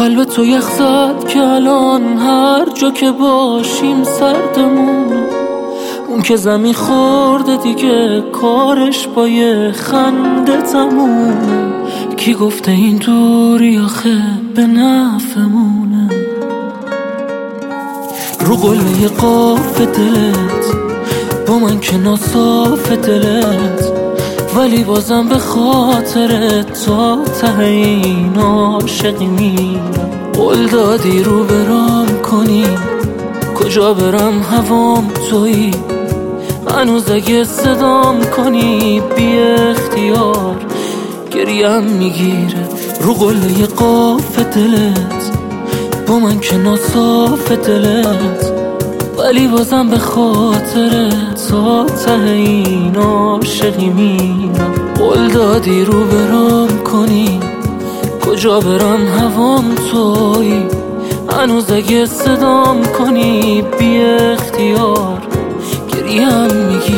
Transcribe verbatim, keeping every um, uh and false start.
قلب تو یخ زد که الان هر جا که باشیم سردمونه. اون که زمین خورده دیگه کارش با یه خنده تمومه. کی گفته این دوری آخه به نفعمونه؟ رو قله قاف دلت با من که ناصاف دلت، ولی بازم به خاطرت تا ته این عاشقی میرم. قول دادی رو برام کنی، کجا برم هوام تویی. هنوز اگه صدام کنی بی اختیار گریم میگیره. رو قله قاف دلت با من که ناصاف دلت، ولی بازم به خاطرت تا ته این عاشقی میرم. قول دادی رو برام کنی، کجا برم هوام تویی. هنوز اگه صدام کنی بی اختیار گریم میگی.